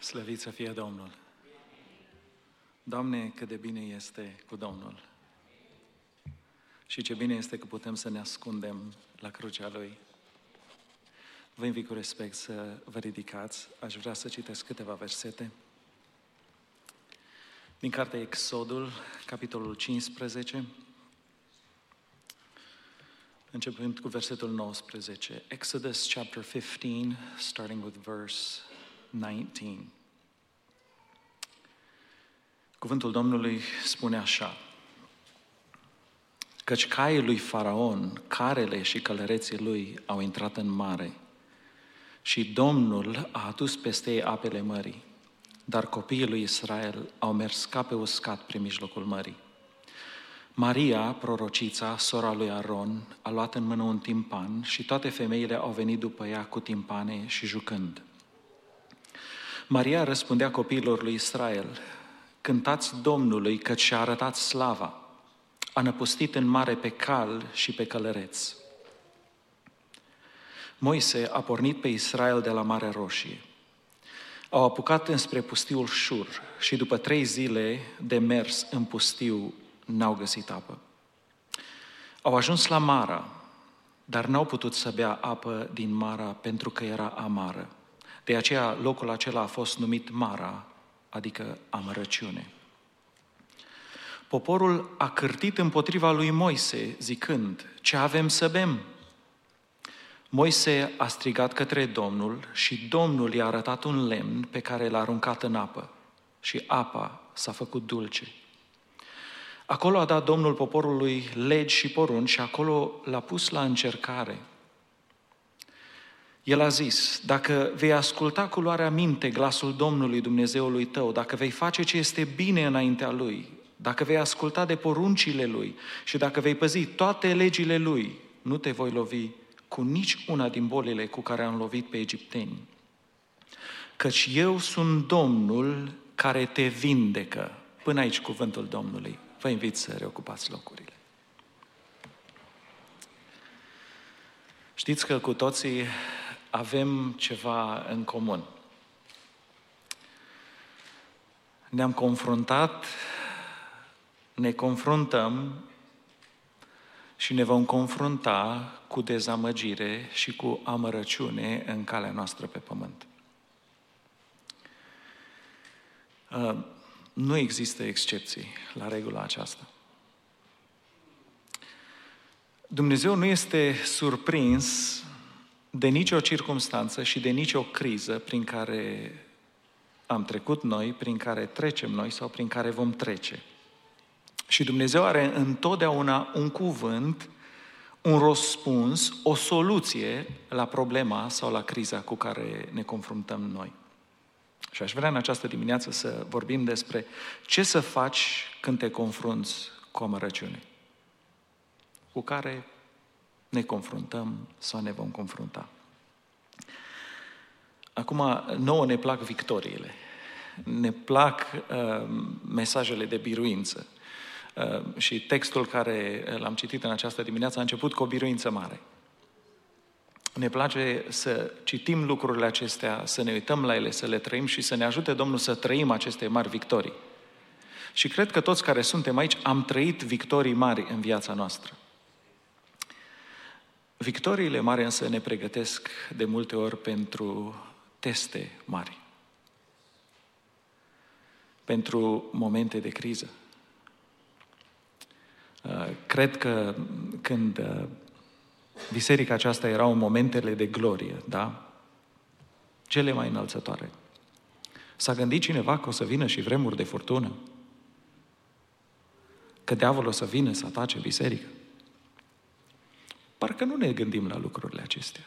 Slăvit să fie Domnul! Doamne, cât de bine este cu Domnul! Și ce bine este că putem să ne ascundem la crucea Lui. Vă invit cu respect să vă ridicați. Aș vrea să citesc câteva versete. Din cartea Exodul, capitolul 15, începând cu versetul 19. Exodus chapter 15, starting with verse 19. Cuvântul Domnului spune așa: căci caii lui Faraon, carele și călăreții lui au intrat în mare și Domnul a adus peste ei apele mării, dar copiii lui Israel au mers ca pe uscat prin mijlocul mării. Maria, prorocița, sora lui Aron, a luat în mână un timpan și toate femeile au venit după ea cu timpane și jucând. Maria răspundea copiilor lui Israel: cântați Domnului, căci și-a arătat slava, a năpustit în mare pe cal și pe călăreț. Moise a pornit pe Israel de la Marea Roșie. Au apucat înspre pustiul Șur și după 3 zile de mers în pustiu n-au găsit apă. Au ajuns la Mara, dar n-au putut să bea apă din Mara pentru că era amară. De aceea locul acela a fost numit Mara, adică amărăciune. Poporul a cârtit împotriva lui Moise, zicând: ce avem să bem? Moise a strigat către Domnul și Domnul i-a arătat un lemn pe care l-a aruncat în apă și apa s-a făcut dulce. Acolo a dat Domnul poporului legi și porunci și acolo l-a pus la încercare. El a zis: dacă vei asculta cu luarea minte glasul Domnului Dumnezeului tău, dacă vei face ce este bine înaintea Lui, dacă vei asculta de poruncile Lui și dacă vei păzi toate legile Lui, nu te voi lovi cu nici una din bolile cu care am lovit pe egipteni. Căci eu sunt Domnul care te vindecă. Până aici cuvântul Domnului. Vă invit să reocupați locurile. Știți că cu toții avem ceva în comun. Ne-am confruntat, ne confruntăm și ne vom confrunta cu dezamăgire și cu amărăciune în calea noastră pe pământ. Nu există excepții la regula aceasta. Dumnezeu nu este surprins de nicio circumstanță și de nicio criză prin care am trecut noi, prin care trecem noi sau prin care vom trece. Și Dumnezeu are întotdeauna un cuvânt, un răspuns, o soluție la problema sau la criza cu care ne confruntăm noi. Și aș vrea în această dimineață să vorbim despre ce să faci când te confrunți cu amărăciune, cu care ne confruntăm sau ne vom confrunta. Acum, nouă ne plac victoriile, ne plac mesajele de biruință. Și textul care l-am citit în această dimineață a început cu o biruință mare. Ne place să citim lucrurile acestea, să ne uităm la ele, să le trăim și să ne ajute Domnul să trăim aceste mari victorii. Și cred că toți care suntem aici am trăit victorii mari în viața noastră. Victoriile mari însă ne pregătesc de multe ori pentru teste mari, pentru momente de criză. Cred că când biserica aceasta erau în momentele de glorie, da? Cele mai înălțătoare. S-a gândit cineva că o să vină și vremuri de furtună? Că diavolul o să vină să atace biserica? Parcă nu ne gândim la lucrurile acestea.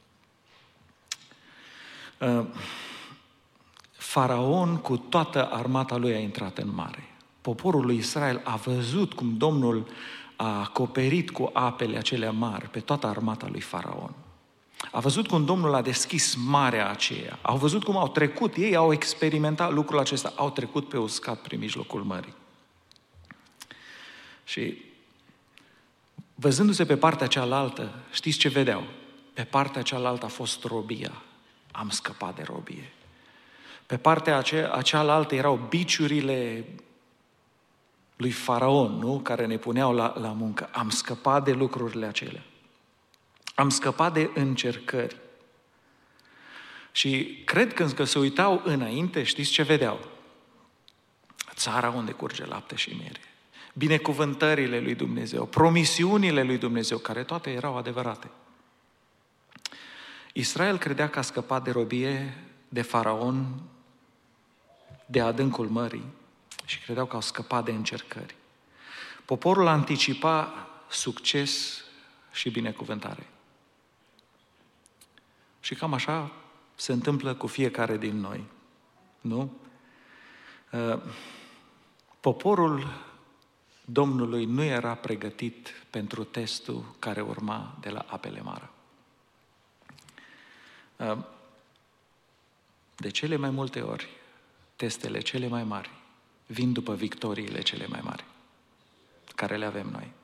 Faraon cu toată armata lui a intrat în mare. Poporul lui Israel a văzut cum Domnul a acoperit cu apele acelea mari pe toată armata lui Faraon. A văzut cum Domnul a deschis marea aceea. Au văzut cum au trecut, ei au experimentat lucrul acesta, au trecut pe uscat prin mijlocul mării. Și văzându-se pe partea cealaltă, știți ce vedeau? Pe partea cealaltă a fost robia. Am scăpat de robie. Pe partea cealaltă erau biciurile lui Faraon, nu? Care ne puneau la muncă. Am scăpat de lucrurile acelea. Am scăpat de încercări. Și cred că se uitau înainte, știți ce vedeau? Țara unde curge lapte și miere. Binecuvântările lui Dumnezeu, promisiunile lui Dumnezeu, care toate erau adevărate. Israel credea că a scăpat de robie, de Faraon, de adâncul mării și credeau că au scăpat de încercări. Poporul anticipa succes și binecuvântare. Și cam așa se întâmplă cu fiecare din noi, nu? Poporul Domnului nu era pregătit pentru testul care urma de la apele Mara. De cele mai multe ori, testele cele mai mari vin după victoriile cele mai mari, care le avem noi.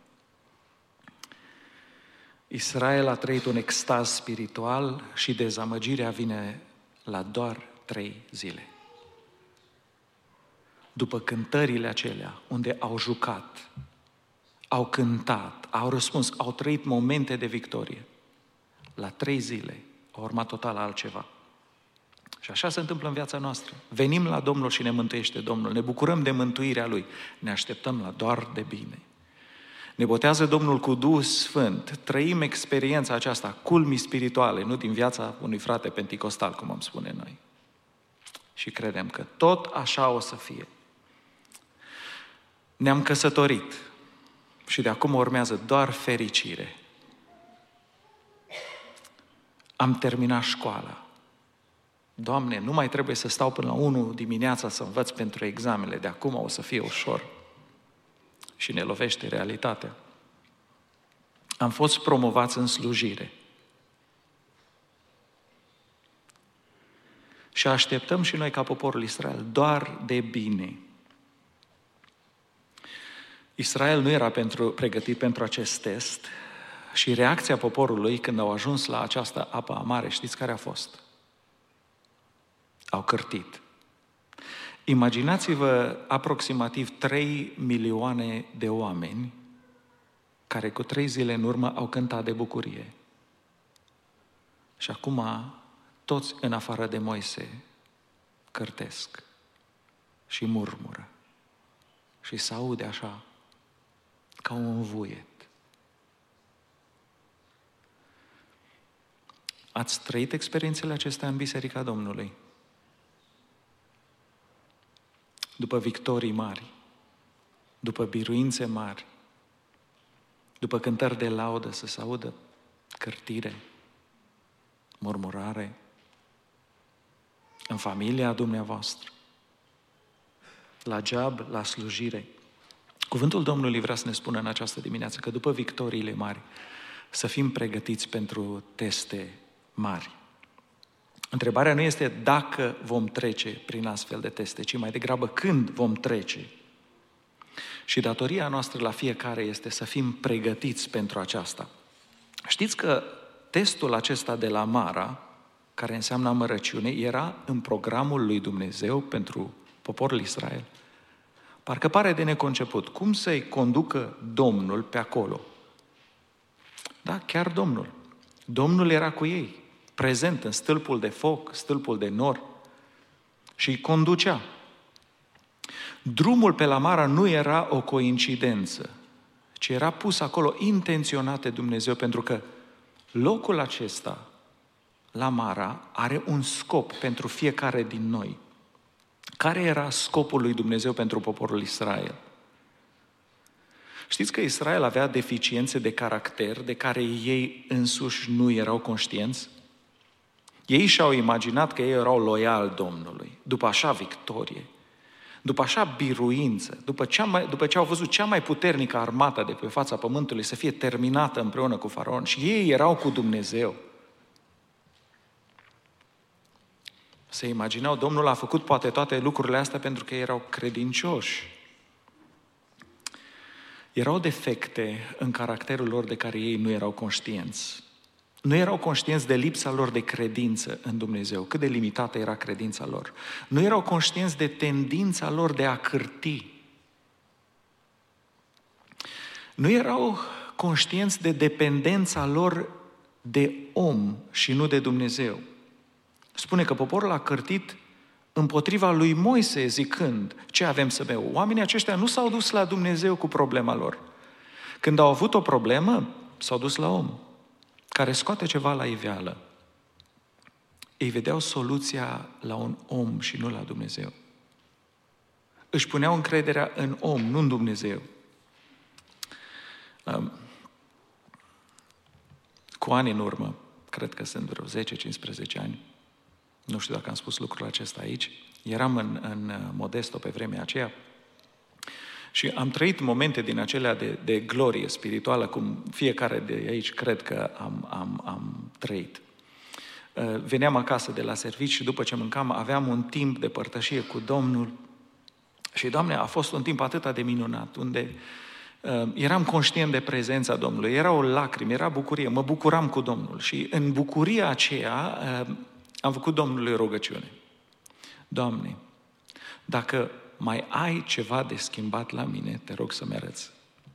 Israel a trăit un extaz spiritual și dezamăgirea vine la doar 3 zile. După cântările acelea, unde au jucat, au cântat, au răspuns, au trăit momente de victorie, la 3 zile a urmat total altceva. Și așa se întâmplă în viața noastră. Venim la Domnul și ne mântuiește Domnul, ne bucurăm de mântuirea Lui, ne așteptăm la doar de bine. Ne botează Domnul cu Duhul Sfânt, trăim experiența aceasta, culmii spirituale, nu din viața unui frate penticostal, cum am spune noi. Și credem că tot așa o să fie. Ne-am căsătorit și de acum urmează doar fericire. Am terminat școala. Doamne, nu mai trebuie să stau până la 1 dimineața să învăț pentru examene, de acum o să fie ușor. Și ne lovește realitatea. Am fost promovați în slujire. Și așteptăm și noi ca poporul Israel doar de bine. Israel nu era pregătit pentru acest test și reacția poporului când au ajuns la această apă amare, știți care a fost? Au cârtit. Imaginați-vă aproximativ 3 milioane de oameni care cu 3 zile în urmă au cântat de bucurie. Și acum toți în afară de Moise cârtesc și murmură și se aude așa ca un vuiet. Ați trăit experiențele acestea în Biserica Domnului? După victorii mari, după biruințe mari, după cântări de laudă să se audă cârtire, murmurare, în familia dumneavoastră, la job, la slujire. Cuvântul Domnului vrea să ne spună în această dimineață că după victoriile mari să fim pregătiți pentru teste mari. Întrebarea nu este dacă vom trece prin astfel de teste, ci mai degrabă când vom trece. Și datoria noastră la fiecare este să fim pregătiți pentru aceasta. Știți că testul acesta de la Mara, care înseamnă amărăciune, era în programul lui Dumnezeu pentru poporul Israel. Parcă pare de neconceput. Cum să-i conducă Domnul pe acolo? Da, chiar Domnul. Domnul era cu ei, prezent în stâlpul de foc, stâlpul de nor și îi conducea. Drumul pe la Mara nu era o coincidență, ci era pus acolo intenționat de Dumnezeu, pentru că locul acesta, la Mara, are un scop pentru fiecare din noi. Care era scopul lui Dumnezeu pentru poporul Israel? Știți că Israel avea deficiențe de caracter de care ei însuși nu erau conștienți? Ei și-au imaginat că ei erau loiali Domnului, după așa victorie, după așa biruință, după ce au văzut cea mai puternică armată de pe fața pământului să fie terminată împreună cu Faraon și ei erau cu Dumnezeu. Se imaginau, Domnul a făcut poate toate lucrurile astea pentru că ei erau credincioși. Erau defecte în caracterul lor de care ei nu erau conștienți. Nu erau conștienți de lipsa lor de credință în Dumnezeu, cât de limitată era credința lor. Nu erau conștienți de tendința lor de a cârti. Nu erau conștienți de dependența lor de om și nu de Dumnezeu. Spune că poporul a cârtit împotriva lui Moise, zicând, ce avem să bem? Oamenii aceștia nu s-au dus la Dumnezeu cu problema lor. Când au avut o problemă, s-au dus la om, care scoate ceva la iveală. Ei vedeau soluția la un om și nu la Dumnezeu. Își puneau încrederea în om, nu în Dumnezeu. Cu ani în urmă, cred că sunt vreo 10-15 ani, nu știu dacă am spus lucrul acesta aici, eram în Modesto pe vremea aceea și am trăit momente din acelea de glorie spirituală, cum fiecare de aici cred că am trăit. Veneam acasă de la serviciu și după ce mâncam aveam un timp de părtășie cu Domnul și, Doamne, a fost un timp atât de minunat, unde eram conștient de prezența Domnului, era o lacrimă, era bucurie, mă bucuram cu Domnul și în bucuria aceea am făcut Domnului rugăciune. Doamne, dacă mai ai ceva de schimbat la mine, te rog să-mi arăți.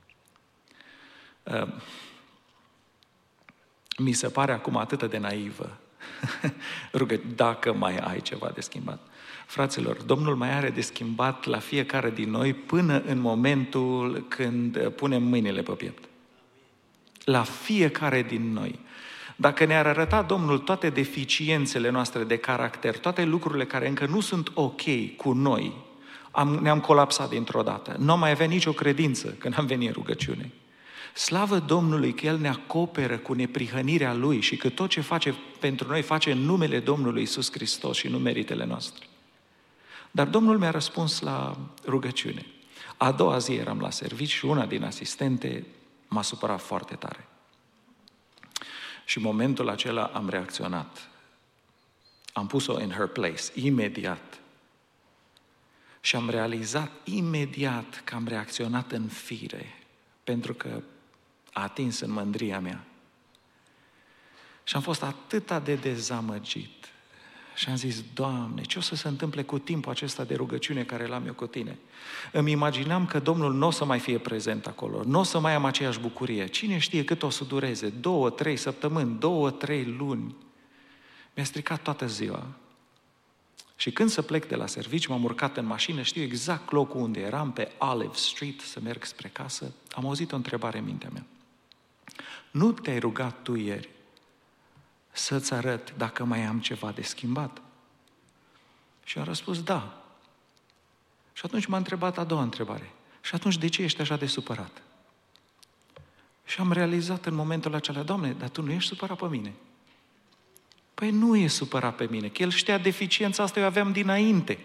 Mi se pare acum atât de naivă. Dacă mai ai ceva de schimbat. Fraților, Domnul mai are de schimbat la fiecare din noi până în momentul când punem mâinile pe piept. La fiecare din noi. Dacă ne-ar arăta Domnul toate deficiențele noastre de caracter, toate lucrurile care încă nu sunt ok cu noi, ne-am colapsat dintr-o dată. Nu am mai avea nicio credință când am venit în rugăciune. Slavă Domnului că El ne acoperă cu neprihănirea Lui și că tot ce face pentru noi face în numele Domnului Iisus Hristos și nu meritele noastre. Dar Domnul mi-a răspuns la rugăciune. A doua zi eram la serviciu și una din asistente m-a supărat foarte tare. Și în momentul acela am reacționat. Am pus-o in her place, imediat. Și am realizat imediat că am reacționat în fire, pentru că a atins în mândria mea. Și am fost atât de dezamăgit. Și am zis, Doamne, ce o să se întâmple cu timpul acesta de rugăciune care l-am eu cu Tine? Îmi imaginam că Domnul nu o să mai fie prezent acolo, nu o să mai am aceeași bucurie. Cine știe cât o să dureze? 2-3 săptămâni, 2-3 luni. Mi-a stricat toată ziua. Și când să plec de la serviciu, m-am urcat în mașină, știu exact locul unde eram, pe Olive Street, să merg spre casă. Am auzit o întrebare în mintea mea. Nu te-ai rugat tu ieri să-ți arăt dacă mai am ceva de schimbat? Și am răspuns, da. Și atunci m-a întrebat a doua întrebare. Și atunci de ce ești așa de supărat? Și am realizat în momentul acela, Doamne, dar tu nu ești supărat pe mine. Păi nu e supărat pe mine, că El știa deficiența asta, eu aveam dinainte.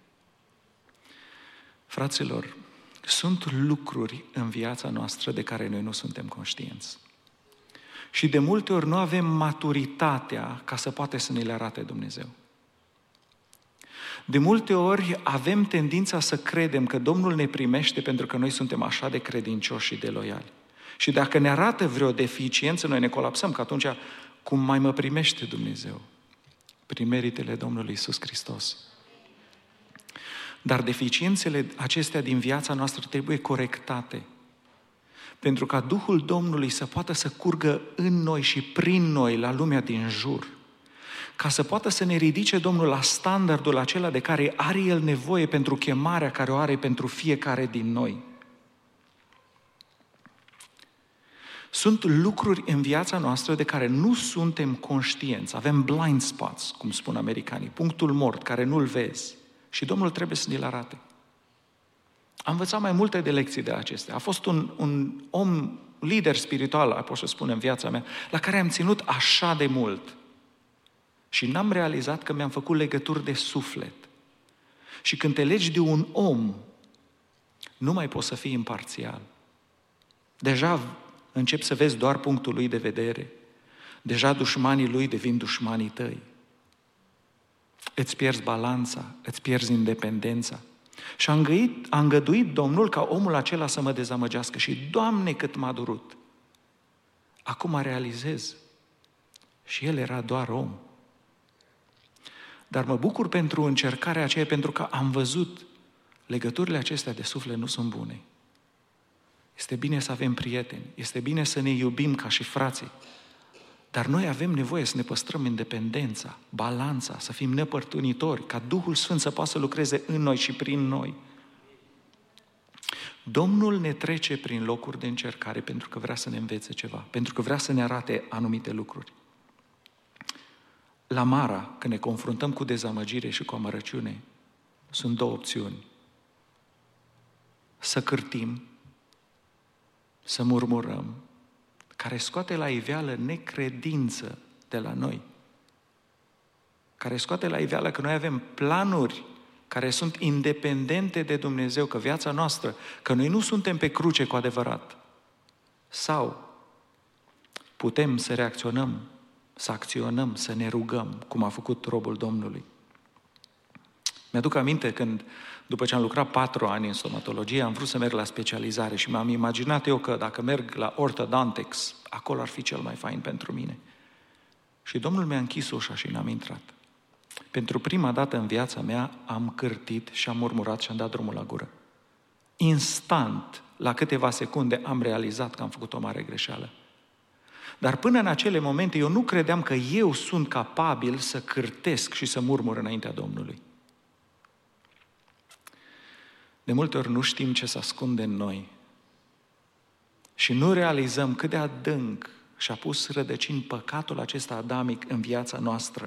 Fraților, sunt lucruri în viața noastră de care noi nu suntem conștienți. Și de multe ori nu avem maturitatea ca să poate să ne le arate Dumnezeu. De multe ori avem tendința să credem că Domnul ne primește pentru că noi suntem așa de credincioși și de loiali. Și dacă ne arată vreo deficiență, noi ne colapsăm, că atunci cum mai mă primește Dumnezeu? Prin meritele Domnului Iisus Hristos. Dar deficiențele acestea din viața noastră trebuie corectate. Pentru ca Duhul Domnului să poată să curgă în noi și prin noi la lumea din jur. Ca să poată să ne ridice Domnul la standardul acela de care are El nevoie pentru chemarea care o are pentru fiecare din noi. Sunt lucruri în viața noastră de care nu suntem conștienți. Avem blind spots, cum spun americanii, punctul mort, care nu-l vezi. Și Domnul trebuie să ne-l arate. Am învățat mai multe de lecții de acestea. A fost un om lider spiritual, pot să spun, în viața mea, la care am ținut așa de mult. Și n-am realizat că mi-am făcut legături de suflet. Și când te legi de un om, nu mai poți să fii imparțial. Deja începi să vezi doar punctul lui de vedere. Deja dușmanii lui devin dușmanii tăi. Îți pierzi balanța, îți pierzi independența. Și a îngăduit Domnul ca omul acela să mă dezamăgească. Și, Doamne, cât m-a durut! Acum realizez Și el era doar om. Dar mă bucur pentru încercarea aceea, pentru că am văzut legăturile acestea de suflet nu sunt bune. Este bine să avem prieteni, este bine să ne iubim ca și frații, dar noi avem nevoie să ne păstrăm independența, balanța, să fim nepărtunitori, ca Duhul Sfânt să poată să lucreze în noi și prin noi. Domnul ne trece prin locuri de încercare pentru că vrea să ne învețe ceva, pentru că vrea să ne arate anumite lucruri. La Mara, când ne confruntăm cu dezamăgire și cu amărăciune, sunt două opțiuni. Să cârtim, să murmurăm, care scoate la iveală necredință de la noi, care scoate la iveală că noi avem planuri care sunt independente de Dumnezeu, că viața noastră, că noi nu suntem pe cruce cu adevărat. Sau putem să reacționăm, să acționăm, să ne rugăm, cum a făcut robul Domnului. Mi-aduc aminte când, după ce am lucrat 4 ani în stomatologie, am vrut să merg la specializare și m-am imaginat eu că dacă merg la ortodontics, acolo ar fi cel mai fain pentru mine. Și Domnul mi-a închis ușa și n-am intrat. Pentru prima dată în viața mea am cârtit și am murmurat și am dat drumul la gură. Instant, la câteva secunde, am realizat că am făcut o mare greșeală. Dar până în acele momente eu nu credeam că eu sunt capabil să cârtesc și să murmur înaintea Domnului. De multe ori nu știm ce se ascunde în noi și nu realizăm cât de adânc și-a pus rădăcini păcatul acesta adamic în viața noastră.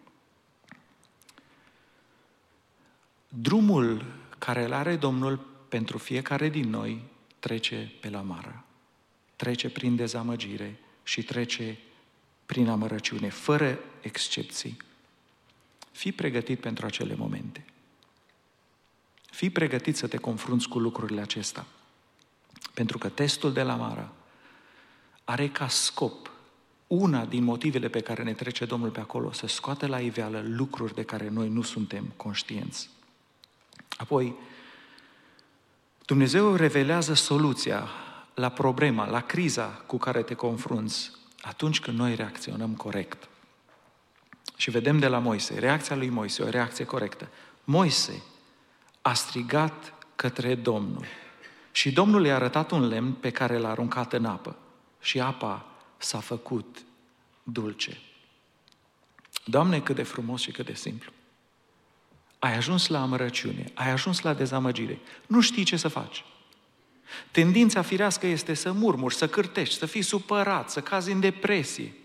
Drumul care îl are Domnul pentru fiecare din noi trece pe la Mara, trece prin dezamăgire și trece prin amărăciune, fără excepții. Fii pregătit pentru acele momente. Fii pregătit să te confrunți cu lucrurile acestea. Pentru că testul de la Mara are ca scop, una din motivele pe care ne trece Domnul pe acolo, să scoată la iveală lucruri de care noi nu suntem conștienți. Apoi, Dumnezeu revelează soluția la problema, la criza cu care te confrunți atunci când noi reacționăm corect. Și vedem de la Moise, reacția lui Moise, o reacție corectă. Moise a strigat către Domnul și Domnul i-a arătat un lemn pe care l-a aruncat în apă și apa s-a făcut dulce. Doamne, cât de frumos și cât de simplu! Ai ajuns la amărăciune, ai ajuns la dezamăgire, nu știi ce să faci. Tendința firească este să murmuri, să cârtești, să fii supărat, să cazi în depresie.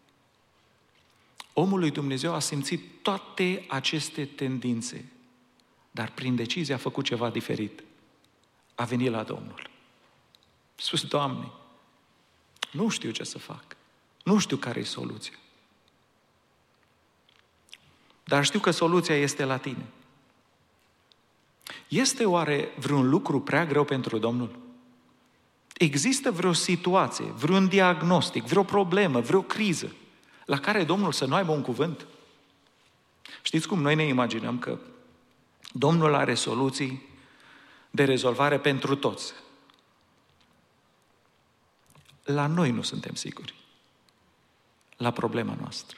Omul lui Dumnezeu a simțit toate aceste tendințe, dar prin decizie a făcut ceva diferit. A venit la Domnul. A spus, Doamne, nu știu ce să fac, nu știu care e soluția. Dar știu că soluția este la Tine. Este oare vreun lucru prea greu pentru Domnul? Există vreo situație, vreun diagnostic, vreo problemă, vreo criză la care Domnul să nu aibă un cuvânt? Știți cum noi ne imaginăm că Domnul are soluții de rezolvare pentru toți. La noi nu suntem siguri. La problema noastră.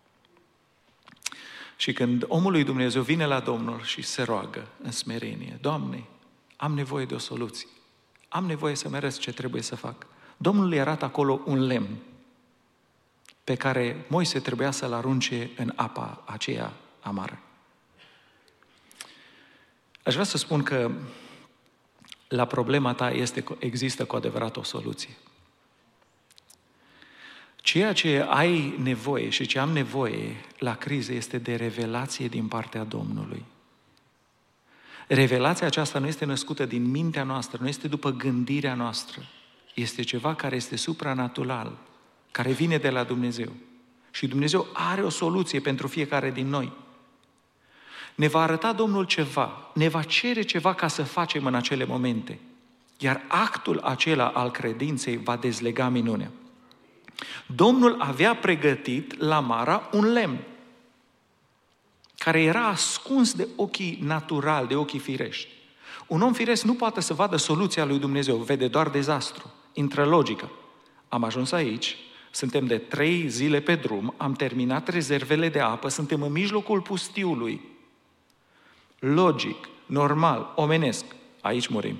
Și când omul lui Dumnezeu vine la Domnul și se roagă în smerenie, Doamne, am nevoie de o soluție. Am nevoie să-mi arăți ce trebuie să fac. Domnul îi arată acolo un lemn pe care Moise trebuia să-l arunce în apa aceea amară. Aș vrea să spun că la problema ta există cu adevărat o soluție. Ceea ce ai nevoie și ce am nevoie la criză este de revelație din partea Domnului. Revelația aceasta nu este născută din mintea noastră, nu este după gândirea noastră. Este ceva care este supranatural, care vine de la Dumnezeu. Și Dumnezeu are o soluție pentru fiecare din noi. Ne va arăta Domnul ceva, ne va cere ceva ca să facem în acele momente. Iar actul acela al credinței va dezlega minunea. Domnul avea pregătit la Mara un lemn care era ascuns de ochii naturali, de ochii firești. Un om firesc nu poate să vadă soluția lui Dumnezeu, vede doar dezastru, intră logică. Am ajuns aici, Suntem de 3 zile pe drum, am terminat rezervele de apă, suntem în mijlocul pustiului. Logic, normal, omenesc, aici murim.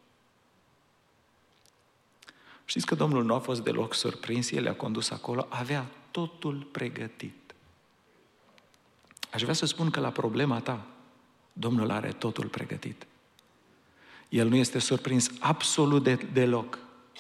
Știți că Domnul nu a fost deloc surprins, El a condus acolo, avea totul pregătit. Aș vrea să spun că la problema ta, Domnul are totul pregătit. El nu este surprins absolut deloc.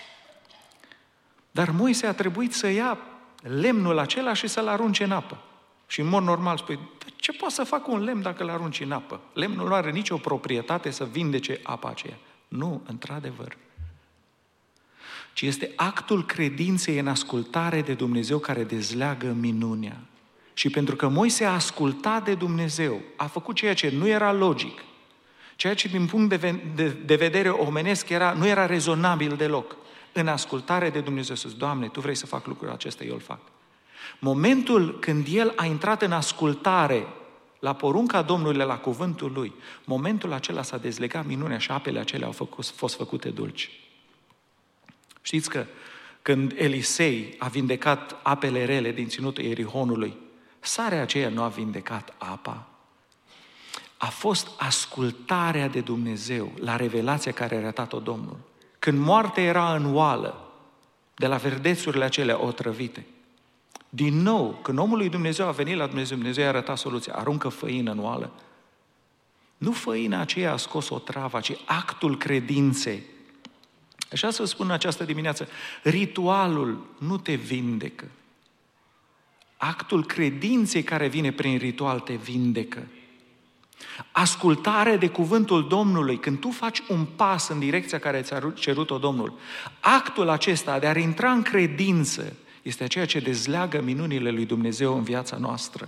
Dar Moise a trebuit să ia lemnul acela și să-l arunce în apă. Și în mod normal spui, ce poate să facă un lemn dacă îl arunci în apă? Lemnul nu are nicio proprietate să vindece apa aceea. Nu, într-adevăr. Ci este actul credinței în ascultare de Dumnezeu care dezleagă minunea. Și pentru că Moise a ascultat de Dumnezeu, a făcut ceea ce nu era logic, ceea ce din punct de vedere omenesc nu era rezonabil deloc, în ascultare de Dumnezeu, să zic, Doamne, Tu vrei să fac lucrul acesta, eu îl fac. Momentul când el a intrat în ascultare la porunca Domnului, la cuvântul Lui, momentul acela s-a dezlegat minunea și apele acelea au fost făcute dulci. Știți că când Elisei a vindecat apele rele din ținutul Ierihonului, sarea aceea nu a vindecat apa. A fost ascultarea de Dumnezeu la revelația care a arătat-o Domnul. Când moartea era în oală, de la verdețurile acelea otrăvite, din nou, când omul lui Dumnezeu a venit la Dumnezeu, Dumnezeu i-a arătat soluția, aruncă făină în oală. Nu făina aceea a scos o travă, ci actul credinței. Așa să spun în această dimineață, ritualul nu te vindecă. Actul credinței care vine prin ritual te vindecă. Ascultare de cuvântul Domnului, când tu faci un pas în direcția care ți-a cerut-o Domnul, actul acesta de a intra în credință este ceea ce dezleagă minunile lui Dumnezeu în viața noastră.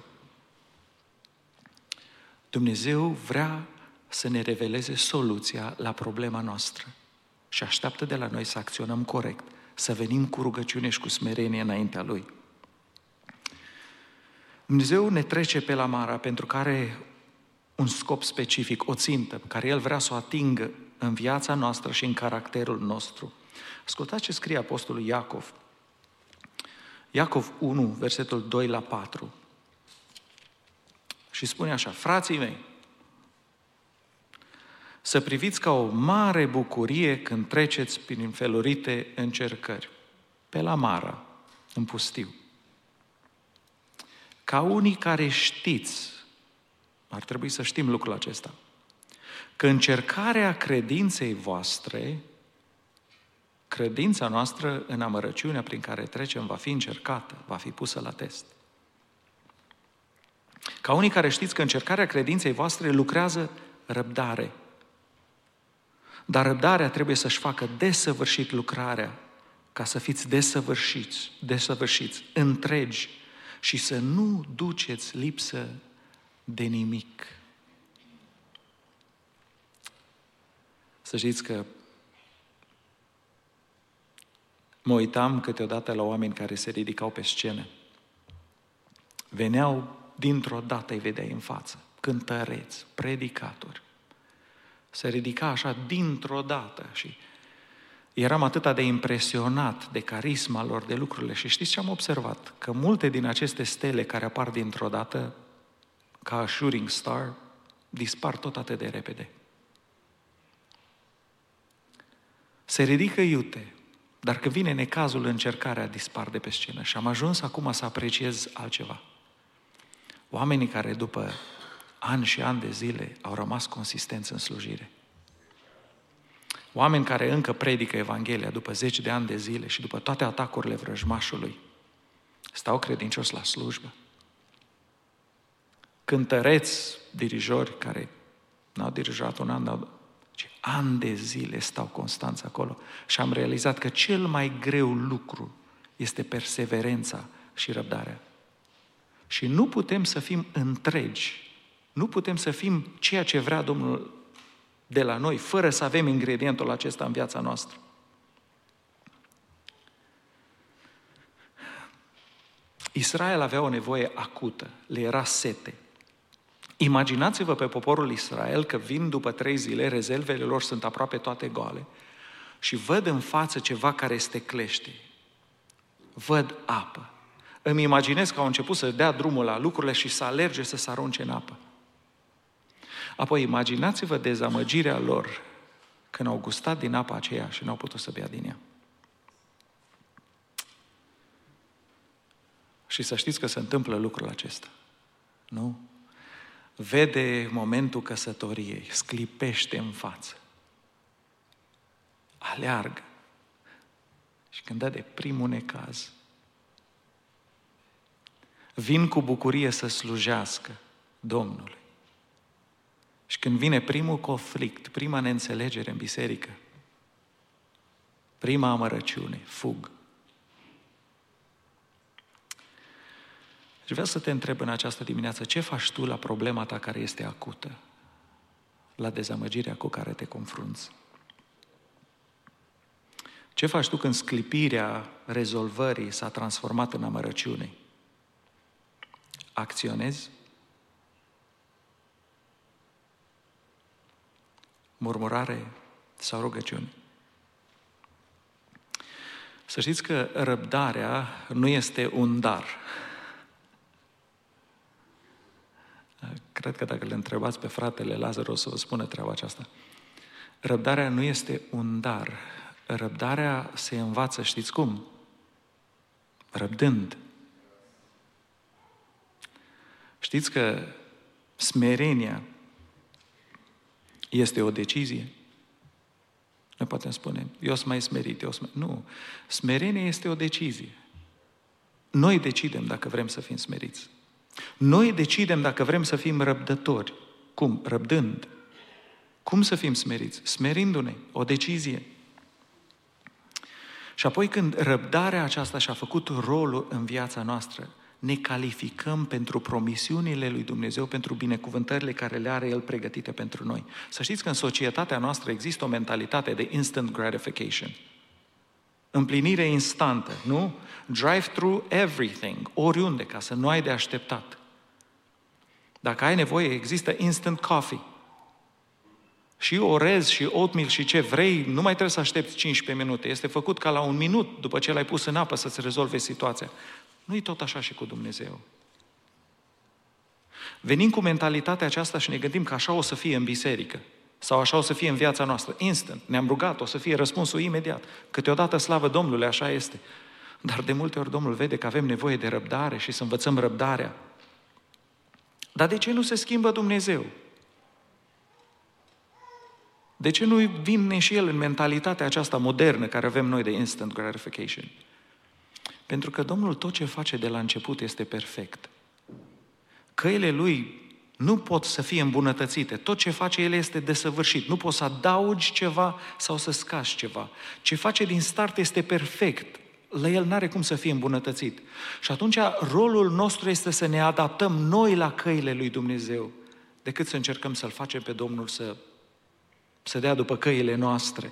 Dumnezeu vrea să ne reveleze soluția la problema noastră și așteaptă de la noi să acționăm corect, să venim cu rugăciune și cu smerenie înaintea Lui. Dumnezeu ne trece pe la Mara pentru că are un scop specific, o țintă pe care El vrea să o atingă în viața noastră și în caracterul nostru. Ascultați ce scrie apostolul Iacov. Iacov 1, versetul 2 la 4. Și spune așa, frații mei, să priviți ca o mare bucurie când treceți prin înfelurite încercări, pe la Mara, în pustiu. Ca unii care știți, ar trebui să știm lucrul acesta, că încercarea credinței voastre, credința noastră în amărăciunea prin care trecem va fi încercată, va fi pusă la test. Ca unii care știți că încercarea credinței voastre lucrează răbdare. Dar răbdarea trebuie să-și facă desăvârșit lucrarea, ca să fiți desăvârșiți, întregi și să nu duceți lipsă de nimic. Să știți că mă uitam câteodată la oameni care se ridicau pe scenă. Veneau, dintr-o dată îi vedeai în față, cântăreți, predicatori. Se ridica așa dintr-o dată și eram atât de impresionat de carisma lor, de lucrurile. Și știți ce am observat? Că multe din aceste stele care apar dintr-o dată, ca shooting star, dispar tot atât de repede. Se ridică iute, dar când vine necazul, încercarea dispar de pe scenă. Și am ajuns acum să apreciez altceva. Oamenii care după ani și ani de zile au rămas consistenți în slujire. Oameni care încă predică Evanghelia după 10 de ani de zile și după toate atacurile vrăjmașului, stau credincioși la slujbă. Cântăreți, dirijori care n-au dirijat un an, ci ani de zile stau constanți acolo. Și am realizat că cel mai greu lucru este perseverența și răbdarea. Și nu putem să fim întregi, nu putem să fim ceea ce vrea Domnul de la noi, fără să avem ingredientul acesta în viața noastră. Israel avea o nevoie acută, le era sete. Imaginați-vă pe poporul Israel că vin după 3 zile, rezervele lor sunt aproape toate goale și văd în față ceva care este clește. văd apă. Îmi imaginez că au început să dea drumul la lucrurile și să alerge să se arunce în apă. Apoi imaginați-vă dezamăgirea lor când au gustat din apa aceea și n-au putut să bea din ea. Și să știți că se întâmplă lucrul acesta. Nu? Vede momentul căsătoriei, sclipește în față. Aleargă. Și când dă de primul necaz, vin cu bucurie să slujească Domnului. Și când vine primul conflict, prima neînțelegere în biserică, prima amărăciune, fug. Și vreau să te întreb în această dimineață, ce faci tu la problema ta care este acută? La dezamăgirea cu care te confrunți? Ce faci tu când sclipirea rezolvării s-a transformat în amărăciune? Acționezi? Murmurare sau rugăciune? Să știți că răbdarea nu este un dar. Cred că dacă le întrebați pe fratele Lazar o să vă spună treaba aceasta. Răbdarea nu este un dar. Răbdarea se învață, știți cum? Răbdând. Știți că smerenia este o decizie? Noi putem spune, eu sunt mai smerit, Nu, smerenia este o decizie. Noi decidem dacă vrem să fim smeriți. Noi decidem dacă vrem să fim răbdători. Cum? Răbdând. Cum să fim smeriți? Smerindu-ne, o decizie. Și apoi când răbdarea aceasta și-a făcut rolul în viața noastră, ne calificăm pentru promisiunile lui Dumnezeu, pentru binecuvântările care le are El pregătite pentru noi. Să știți că în societatea noastră există o mentalitate de instant gratification. Împlinire instantă, nu? Drive-through everything, oriunde, ca să nu ai de așteptat. Dacă ai nevoie, există instant coffee. Și orez și oatmeal și ce vrei, nu mai trebuie să aștepți 15 minute. Este făcut ca la 1 minut după ce l-ai pus în apă să-ți rezolve situația. Nu-i tot așa și cu Dumnezeu. Venim cu mentalitatea aceasta și ne gândim că așa o să fie în biserică. Sau așa o să fie în viața noastră. Instant. Ne-am rugat, o să fie răspunsul imediat. Câteodată, slavă Domnului, așa este. Dar de multe ori Domnul vede că avem nevoie de răbdare și să învățăm răbdarea. Dar de ce nu se schimbă Dumnezeu? De ce nu vine și El în mentalitatea aceasta modernă care avem noi de instant gratification? Pentru că Domnul tot ce face de la început este perfect. Căile Lui nu pot să fie îmbunătățite. Tot ce face El este desăvârșit. Nu poți să adaugi ceva sau să scazi ceva. Ce face din start este perfect. La El n-are cum să fie îmbunătățit. Și atunci rolul nostru este să ne adaptăm noi la căile lui Dumnezeu, decât să încercăm să-L facem pe Domnul să dea după căile noastre.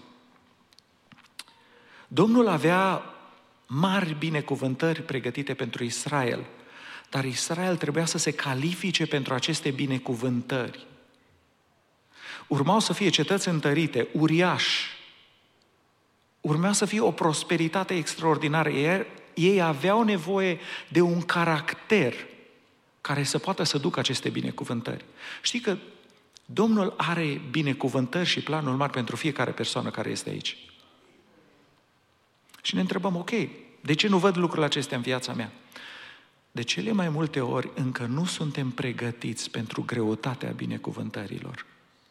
Domnul avea mari binecuvântări pregătite pentru Israel, dar Israel trebuia să se califice pentru aceste binecuvântări. Urmau să fie cetăți întărite, uriași. Urmea să fie o prosperitate extraordinară. Ei aveau nevoie de un caracter care să poată să ducă aceste binecuvântări. Știi că Domnul are binecuvântări și planuri mari pentru fiecare persoană care este aici. Și ne întrebăm, ok, de ce nu văd lucrurile acestea în viața mea? De cele mai multe ori încă nu suntem pregătiți pentru greutatea binecuvântărilor.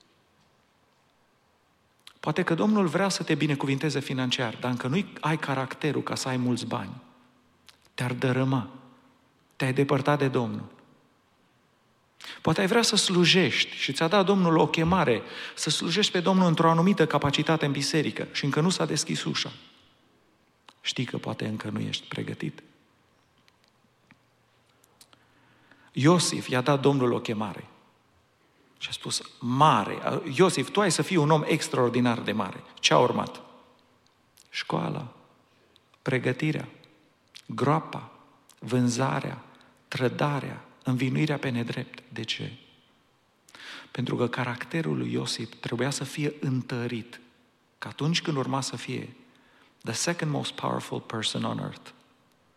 Poate că Domnul vrea să te binecuvinteze financiar, dar încă nu ai caracterul ca să ai mulți bani. Te-ar dărâma. Te-ai depărtat de Domnul. Poate ai vrea să slujești și ți-a dat Domnul o chemare să slujești pe Domnul într-o anumită capacitate în biserică și încă nu s-a deschis ușa. Știi că poate încă nu ești pregătit. Iosif i-a dat Domnul o chemare și a spus, mare, Iosif, tu ai să fii un om extraordinar de mare. Ce a urmat? Școala, pregătirea, groapa, vânzarea, trădarea, învinuirea pe nedrept. De ce? Pentru că caracterul lui Iosif trebuia să fie întărit, că atunci când urma să fie the second most powerful person on earth,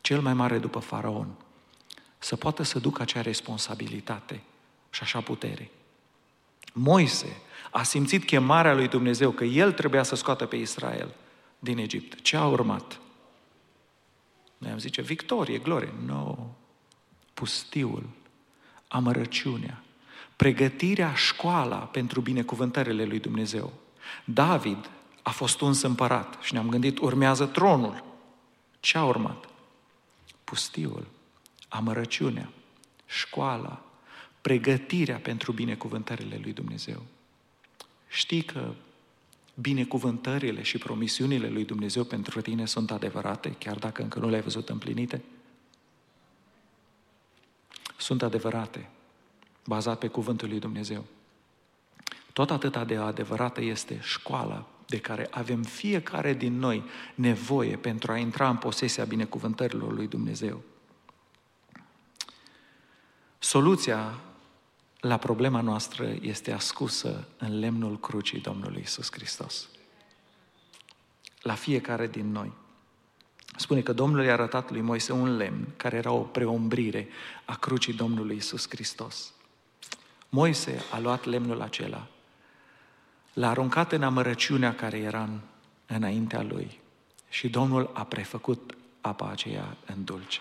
cel mai mare după Faraon, să poată să ducă acea responsabilitate și așa putere. Moise a simțit chemarea lui Dumnezeu, că el trebuia să scoată pe Israel din Egipt. Ce a urmat? Noi am zice, victorie, glorie. No. Pustiul, amărăciunea, pregătirea, școala pentru binecuvântările lui Dumnezeu. David a fost uns împărat și ne-am gândit, urmează tronul. Ce a urmat? Pustiul, amărăciunea, școala, pregătirea pentru binecuvântările lui Dumnezeu. Știi că binecuvântările și promisiunile lui Dumnezeu pentru tine sunt adevărate, chiar dacă încă nu le-ai văzut împlinite? Sunt adevărate, bazat pe cuvântul lui Dumnezeu. Tot atât de adevărată este școala de care avem fiecare din noi nevoie pentru a intra în posesia binecuvântărilor lui Dumnezeu. Soluția la problema noastră este ascunsă în lemnul crucii Domnului Iisus Hristos. La fiecare din noi. Spune că Domnul i-a arătat lui Moise un lemn care era o preombrire a crucii Domnului Iisus Hristos. Moise a luat lemnul acela, l-a aruncat în amărăciunea care era înaintea lui și Domnul a prefăcut apa aceea în dulce.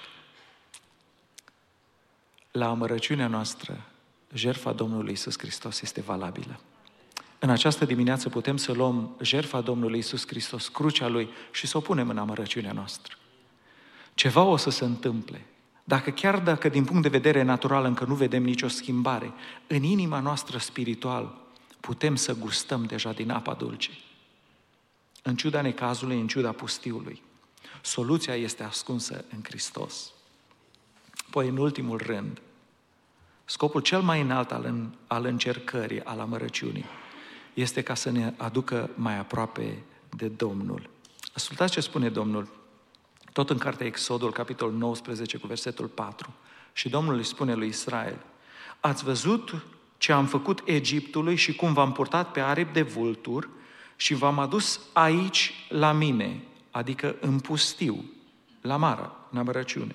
La amărăciunea noastră, jertfa Domnului Iisus Hristos este valabilă. În această dimineață putem să luăm jertfa Domnului Iisus Hristos, crucea Lui, și să o punem în amărăciunea noastră. Ceva o să se întâmple. Dacă din punct de vedere natural încă nu vedem nicio schimbare, în inima noastră spiritual putem să gustăm deja din apa dulce. În ciuda necazului, în ciuda pustiului. Soluția este ascunsă în Hristos. Păi, în ultimul rând, scopul cel mai înalt al încercării, al amărăciunii, este ca să ne aducă mai aproape de Domnul. Ascultați ce spune Domnul, tot în cartea Exodul, capitolul 19, cu versetul 4. Și Domnul îi spune lui Israel, ați văzut ce am făcut Egiptului și cum v-am purtat pe aripi de vulturi și v-am adus aici la mine, adică în pustiu, la Mara, în amărăciune.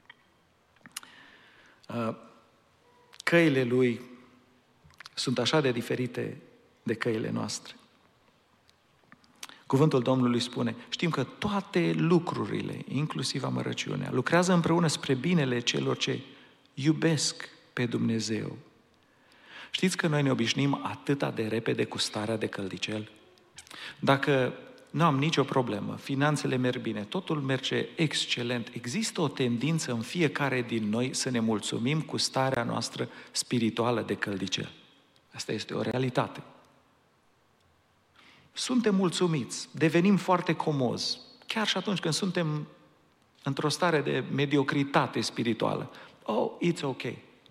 Căile lui sunt așa de diferite de căile noastre. Cuvântul Domnului spune, știm că toate lucrurile, inclusiv amărăciunea, lucrează împreună spre binele celor ce iubesc pe Dumnezeu. Știți că noi ne obișnim atât de repede cu starea de căldicel? Dacă nu am nicio problemă, finanțele merg bine, totul merge excelent, există o tendință în fiecare din noi să ne mulțumim cu starea noastră spirituală de căldicel. Asta este o realitate. Suntem mulțumiți, devenim foarte comozi, chiar și atunci când suntem într-o stare de mediocritate spirituală. Oh, it's ok.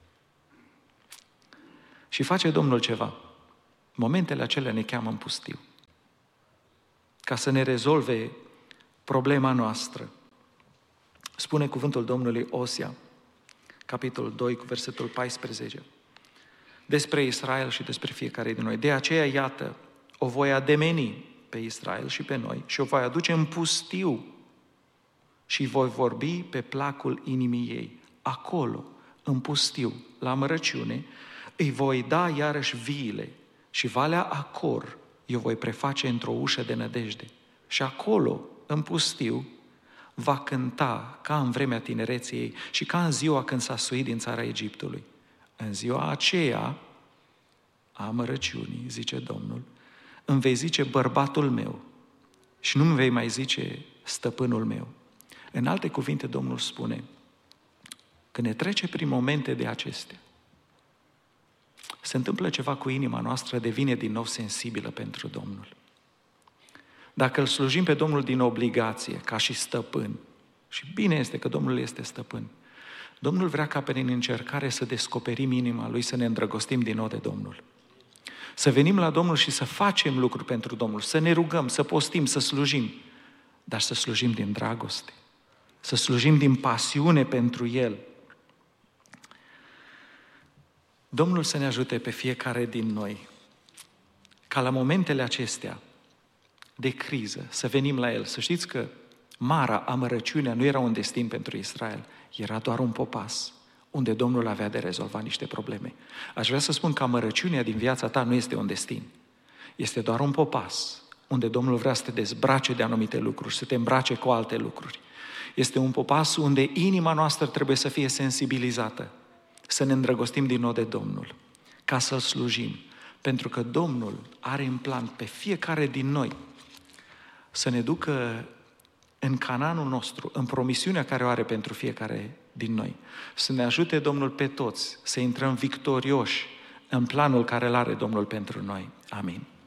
Și face Domnul ceva. Momentele acelea ne cheamă în pustiu. Ca să ne rezolve problema noastră. Spune cuvântul Domnului Osea, capitolul 2, cu versetul 14, despre Israel și despre fiecare din noi. De aceea, iată, o voi ademeni pe Israel și pe noi și o voi aduce în pustiu și voi vorbi pe placul inimii ei. Acolo, în pustiu, la amărăciune, îi voi da iarăși viile și Valea Acor eu voi preface într-o ușă de nădejde. Și acolo, în pustiu, va cânta ca în vremea tinereții ei și ca în ziua când s-a suit din țara Egiptului. În ziua aceea a amărăciunii, zice Domnul, îmi vei zice bărbatul meu și nu-mi vei mai zice stăpânul meu. În alte cuvinte, Domnul spune, când ne trece prin momente de acestea, se întâmplă ceva cu inima noastră, devine din nou sensibilă pentru Domnul. Dacă îl slujim pe Domnul din obligație, ca și stăpân, și bine este că Domnul este stăpân, Domnul vrea ca prin încercare să descoperim inima Lui, să ne îndrăgostim din nou de Domnul. Să venim la Domnul și să facem lucruri pentru Domnul, să ne rugăm, să postim, să slujim, dar să slujim din dragoste, să slujim din pasiune pentru El. Domnul să ne ajute pe fiecare din noi, ca la momentele acestea de criză, să venim la El. Să știți că Mara, amărăciunea, nu era un destin pentru Israel, era doar un popas unde Domnul avea de rezolvat niște probleme. Aș vrea să spun că amărăciunea din viața ta nu este un destin. Este doar un popas unde Domnul vrea să te dezbrace de anumite lucruri, să te îmbrace cu alte lucruri. Este un popas unde inima noastră trebuie să fie sensibilizată, să ne îndrăgostim din nou de Domnul, ca să-L slujim. Pentru că Domnul are în plan pe fiecare din noi să ne ducă în Canaanul nostru, în promisiunea care o are pentru fiecare din noi. Să ne ajute Domnul pe toți să intrăm victorioși în planul care îl are Domnul pentru noi. Amin.